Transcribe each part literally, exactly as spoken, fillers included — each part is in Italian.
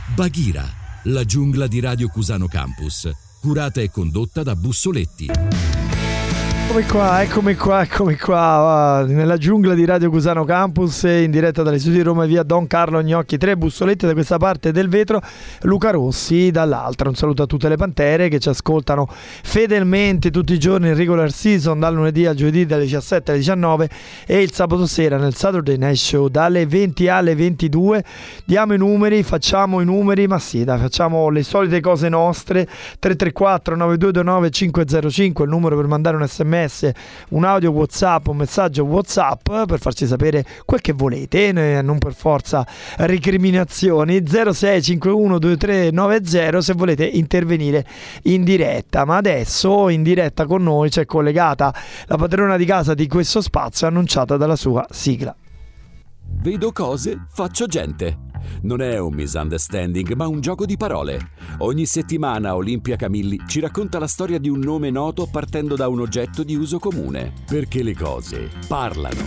Bagheera, la giungla di Radio Cusano Campus, curata e condotta da Bussoletti. Eccomi qua, eccomi qua, eccomi qua, nella giungla di Radio Cusano Campus, in diretta dalle studi di Roma, via Don Carlo Gnocchi tre, Bussoletti da questa parte del vetro, Luca Rossi dall'altra. Un saluto a tutte le pantere che ci ascoltano fedelmente tutti i giorni in regular season, dal lunedì al giovedì dalle diciassette alle diciannove e il sabato sera nel Saturday Night Show dalle venti alle ventidue. Diamo i numeri, facciamo i numeri, ma sì, dai, facciamo le solite cose nostre. Tre tre quattro nove due due nove cinque zero cinque, il numero per mandare un sms, un audio WhatsApp, un messaggio WhatsApp per farci sapere quel che volete, non per forza recriminazioni. Zero sei cinque uno due tre nove zero se volete intervenire in diretta. Ma adesso in diretta con noi c'è collegata la padrona di casa di questo spazio, annunciata dalla sua sigla. Vedo cose, faccio gente. Non è un misunderstanding, ma un gioco di parole. Ogni settimana Olimpia Camilli ci racconta la storia di un nome noto partendo da un oggetto di uso comune. Perché le cose parlano.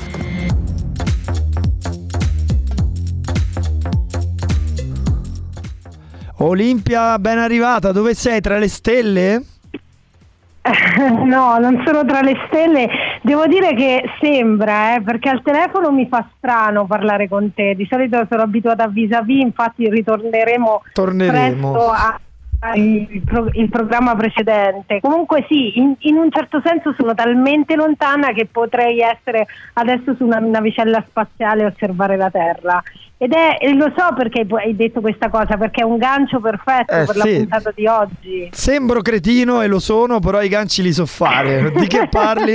Olimpia, ben arrivata. Dove sei? Tra le stelle? No, non sono tra le stelle. Devo dire che sembra, eh, perché al telefono mi fa strano parlare con te. Di solito sono abituata a vis-à-vis, infatti ritorneremo Torneremo. presto a, a il, pro, il programma precedente. Comunque sì, in, in un certo senso sono talmente lontana che potrei essere adesso su una navicella spaziale a osservare la Terra. Ed è, e lo so perché hai detto questa cosa, perché è un gancio perfetto eh, per sì. la puntata di oggi. Sembro cretino e lo sono, però i ganci li so fare. Di che parli?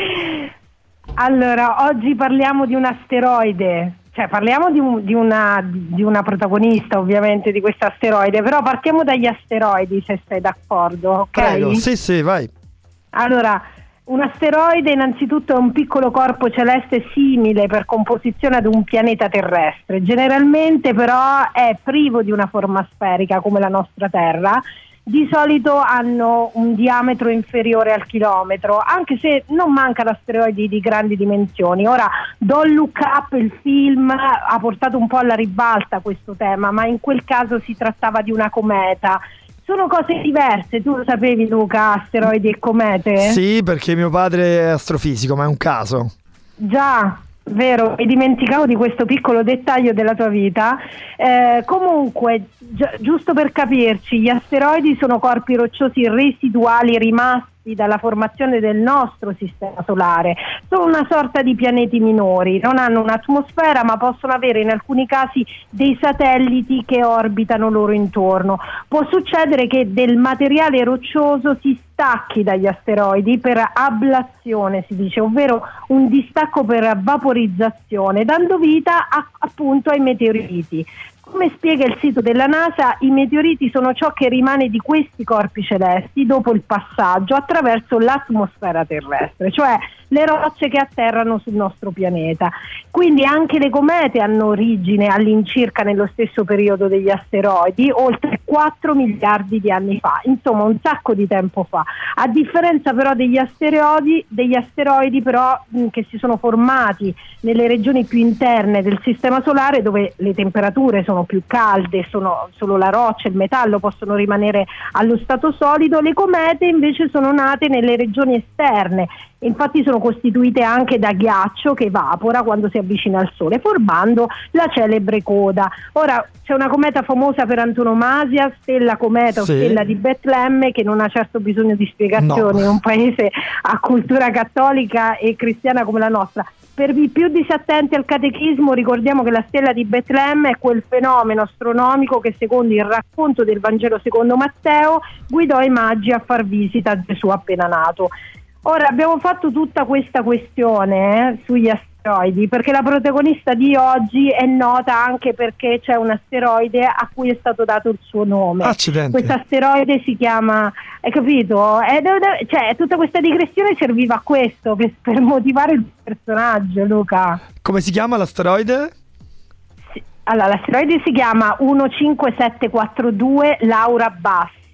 Allora, oggi parliamo di un asteroide, cioè parliamo di, un, di, una, di una protagonista ovviamente di questo asteroide, però partiamo dagli asteroidi, se sei d'accordo, ok? Prego, sì sì, vai. Allora, un asteroide innanzitutto è un piccolo corpo celeste simile per composizione ad un pianeta terrestre, generalmente però è privo di una forma sferica come la nostra Terra. Di solito hanno un diametro inferiore al chilometro, anche se non mancano asteroidi di grandi dimensioni. Ora, Don't Look Up, il film, ha portato un po' alla ribalta questo tema, ma in quel caso si trattava di una cometa. Sono cose diverse, tu lo sapevi, Luca, asteroidi e comete? Sì, perché mio padre è astrofisico, ma è un caso. Già, vero, mi dimenticavo di questo piccolo dettaglio della tua vita. Eh, comunque, gi- giusto per capirci, gli asteroidi sono corpi rocciosi residuali rimasti dalla formazione del nostro sistema solare. Sono una sorta di pianeti minori, non hanno un'atmosfera ma possono avere in alcuni casi dei satelliti che orbitano loro intorno. Può succedere che del materiale roccioso si stacchi dagli asteroidi per ablazione, si dice, ovvero un distacco per vaporizzazione, dando vita a, appunto ai meteoriti. Come spiega il sito della NASA, i meteoriti sono ciò che rimane di questi corpi celesti dopo il passaggio attraverso l'atmosfera terrestre, cioè le rocce che atterrano sul nostro pianeta. Quindi anche le comete hanno origine all'incirca nello stesso periodo degli asteroidi, oltre quattro miliardi di anni fa, insomma un sacco di tempo fa. A differenza però degli asteroidi, degli asteroidi però mh, che si sono formati nelle regioni più interne del sistema solare, dove le temperature sono più calde, sono solo la roccia e il metallo possono rimanere allo stato solido, le comete invece sono nate nelle regioni esterne. Infatti sono costituite anche da ghiaccio che evapora quando si avvicina al Sole, formando la celebre coda. Ora, c'è una cometa famosa per antonomasia, stella cometa sì. o stella di Betlemme, che non ha certo bisogno di spiegazioni no. in un paese a cultura cattolica e cristiana come la nostra. Per i più disattenti al catechismo, ricordiamo che la stella di Betlemme è quel fenomeno astronomico che, secondo il racconto del Vangelo secondo Matteo, guidò i magi a far visita a Gesù appena nato. Ora, abbiamo fatto tutta questa questione eh, sugli asteroidi perché la protagonista di oggi è nota anche perché c'è un asteroide a cui è stato dato il suo nome. Accidenti. Questo asteroide si chiama, hai capito? È, cioè, tutta questa digressione serviva a questo, per, per motivare il personaggio, Luca. Come si chiama l'asteroide? Sì, allora, l'asteroide si chiama uno cinque sette quattro due Laura Bassi.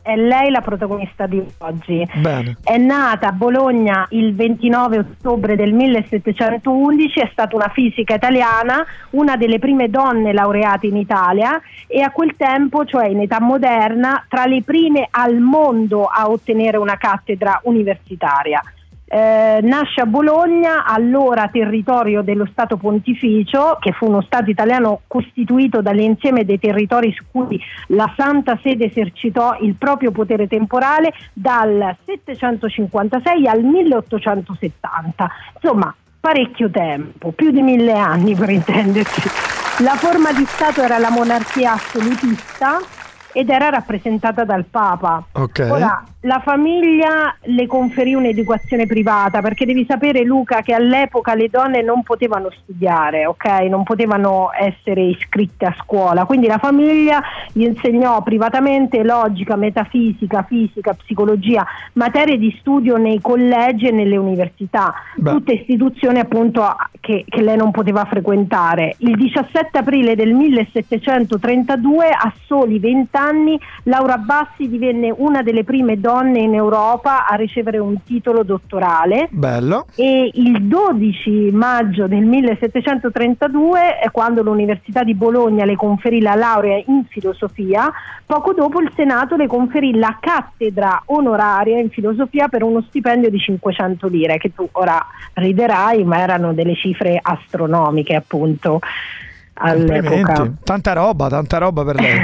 è lei la protagonista di oggi. Bene. È nata a Bologna il ventinove ottobre del millesettecentoundici, è stata una fisica italiana, una delle prime donne laureate in Italia e a quel tempo, cioè in età moderna, tra le prime al mondo a ottenere una cattedra universitaria. Eh, nasce a Bologna, allora territorio dello Stato Pontificio, che fu uno Stato italiano costituito dall'insieme dei territori su cui la Santa Sede esercitò il proprio potere temporale dal settecentocinquantasei al milleottocentosettanta, insomma parecchio tempo, più di mille anni per intenderci. La forma di Stato era la monarchia assolutista ed era rappresentata dal Papa. Okay. Ora, la famiglia le conferì un'educazione privata, perché devi sapere, Luca, che all'epoca le donne non potevano studiare, ok? Non potevano essere iscritte a scuola, quindi la famiglia gli insegnò privatamente logica, metafisica, fisica, psicologia, materie di studio nei collegi e nelle università. Beh. Tutte istituzioni appunto che, che lei non poteva frequentare. Il diciassette aprile del millesettecentotrentadue, a soli venti anni, Laura Bassi divenne una delle prime donne in Europa a ricevere un titolo dottorale. Bello. E il dodici maggio del millesettecentotrentadue, quando l'Università di Bologna le conferì la laurea in filosofia, poco dopo il Senato le conferì la cattedra onoraria in filosofia per uno stipendio di cinquecento lire, che tu ora riderai, ma erano delle cifre astronomiche appunto all'epoca. Tanta roba, tanta roba per lei.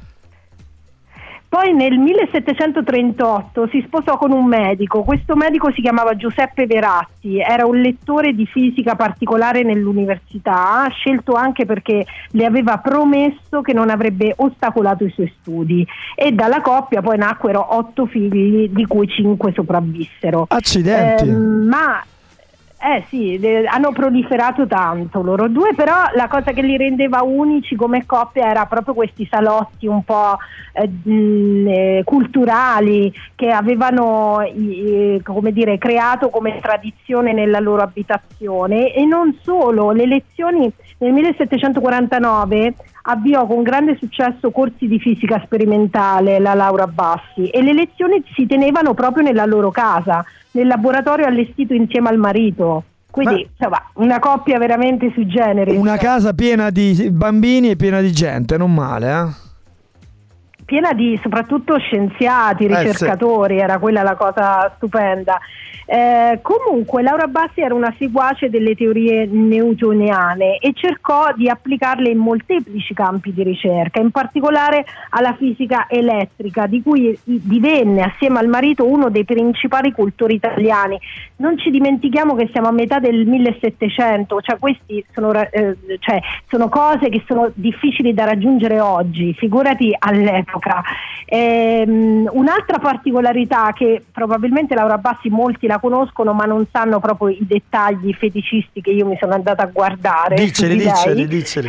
Poi nel millesettecentotrentotto si sposò con un medico. Questo medico si chiamava Giuseppe Veratti, era un lettore di fisica particolare nell'università, scelto anche perché le aveva promesso che non avrebbe ostacolato i suoi studi, e dalla coppia poi nacquero otto figli, di cui cinque sopravvissero. Accidenti! Eh, ma Eh sì, le, hanno proliferato tanto loro due, però la cosa che li rendeva unici come coppia era proprio questi salotti un po' eh, mh, eh, culturali che avevano eh, come dire, creato come tradizione nella loro abitazione. E non solo, le lezioni nel millesettecentoquarantanove avviò con grande successo corsi di fisica sperimentale la Laura Bassi, e le lezioni si tenevano proprio nella loro casa, nel laboratorio allestito insieme al marito. Quindi Ma... insomma, una coppia veramente sui generis. Una casa piena di bambini e piena di gente, non male, eh? Piena di soprattutto scienziati, ricercatori, eh sì. Era quella la cosa stupenda. Eh, comunque Laura Bassi era una seguace delle teorie newtoniane e cercò di applicarle in molteplici campi di ricerca, in particolare alla fisica elettrica, di cui divenne assieme al marito uno dei principali cultori italiani. Non ci dimentichiamo che siamo a metà del millesettecento, cioè questi sono, eh, cioè, sono cose che sono difficili da raggiungere oggi, figurati all'epoca. Eh, un'altra particolarità che probabilmente Laura Bassi molti la conoscono ma non sanno proprio i dettagli feticisti che io mi sono andata a guardare. Diceli, diceli, diceli.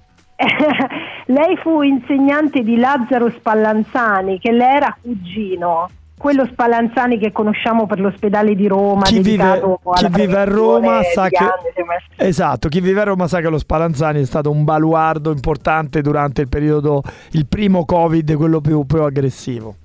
Lei fu insegnante di Lazzaro Spallanzani, che le era cugino, quello Spallanzani che conosciamo per l'ospedale di Roma. Chi vive, chi vive a Roma sa che anni, esatto, chi vive a Roma sa che lo Spallanzani è stato un baluardo importante durante il periodo, il primo Covid, quello più, più aggressivo.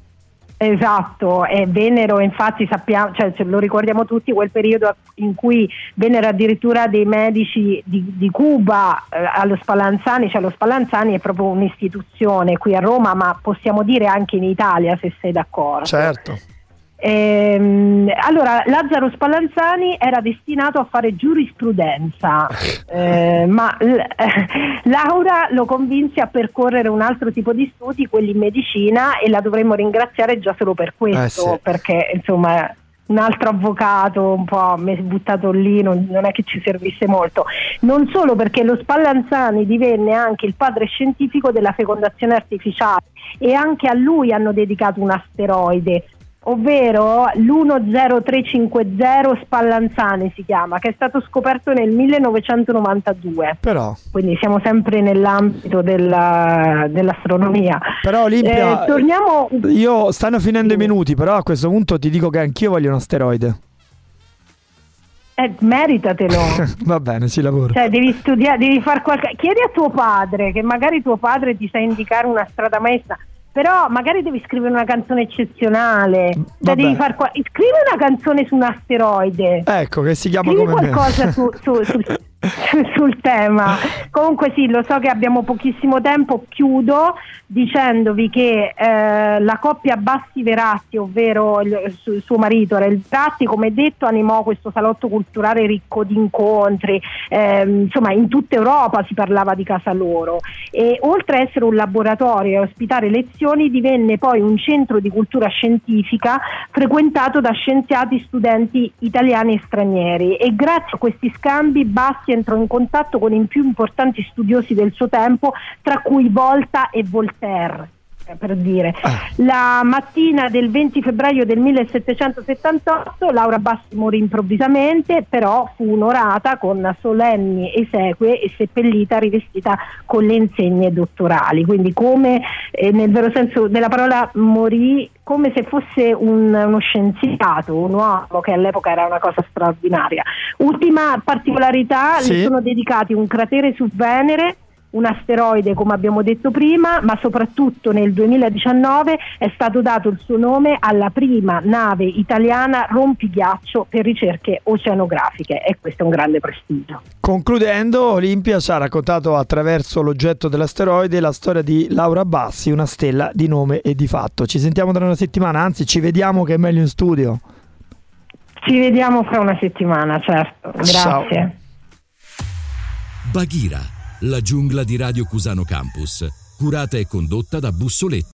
Esatto, e vennero, infatti sappiamo, cioè ce lo ricordiamo tutti, quel periodo in cui vennero addirittura dei medici di, di Cuba eh, allo Spallanzani, cioè lo Spallanzani è proprio un'istituzione qui a Roma, ma possiamo dire anche in Italia, se sei d'accordo. Certo. Ehm, allora Lazzaro Spallanzani era destinato a fare giurisprudenza, eh, ma l- Laura lo convinse a percorrere un altro tipo di studi, quelli in medicina, e la dovremmo ringraziare già solo per questo, eh sì. perché insomma un altro avvocato un po' mi è buttato lì, non, non è che ci servisse molto. Non solo, perché lo Spallanzani divenne anche il padre scientifico della fecondazione artificiale, e anche a lui hanno dedicato un asteroide, ovvero l'uno zero tre cinque zero Spallanzani si chiama, che è stato scoperto nel millenovecentonovantadue. Però quindi siamo sempre nell'ambito della, dell'astronomia. Però Olimpia, eh, torniamo... io stanno finendo i minuti, però a questo punto ti dico che anch'io voglio un asteroide. Eh, meritatelo. Va bene, si lavora. Cioè, devi studiare, devi fare qualche... Chiedi a tuo padre, che magari tuo padre ti sa indicare una strada maestra. però magari devi scrivere una canzone eccezionale, cioè devi far qua- scrivi una canzone su un asteroide, ecco, che si chiama scrivi come qualcosa me. su, su, su, sul tema. Comunque sì, lo so che abbiamo pochissimo tempo, chiudo dicendovi che eh, la coppia Bassi-Veratti, ovvero il, su, suo marito Rel Veratti, come detto, animò questo salotto culturale ricco di incontri, eh, insomma in tutta Europa si parlava di casa loro, e oltre a essere un laboratorio e ospitare lezioni divenne poi un centro di cultura scientifica frequentato da scienziati, studenti italiani e stranieri, e grazie a questi scambi Bassi entrò in contatto con i più importanti studiosi del suo tempo, tra cui Volta e Voltaire, per dire. La mattina del venti febbraio del millesettecentosettantotto Laura Bassi morì improvvisamente, però fu onorata con solenni esequie e seppellita rivestita con le insegne dottorali, quindi come eh, nel vero senso della parola morì come se fosse un, uno scienziato, un uomo, che all'epoca era una cosa straordinaria. Ultima particolarità, sì. Le sono dedicati un cratere su Venere, un asteroide come abbiamo detto prima, ma soprattutto nel duemiladiciannove è stato dato il suo nome alla prima nave italiana rompighiaccio per ricerche oceanografiche, e questo è un grande prestigio. Concludendo, Olimpia ci ha raccontato attraverso l'oggetto dell'asteroide la storia di Laura Bassi, una stella di nome e di fatto. Ci sentiamo tra una settimana, anzi ci vediamo, che è meglio in studio. Ci vediamo fra una settimana, certo. Grazie. Ciao. Bagheera, la giungla di Radio Cusano Campus, curata e condotta da Bussoletti.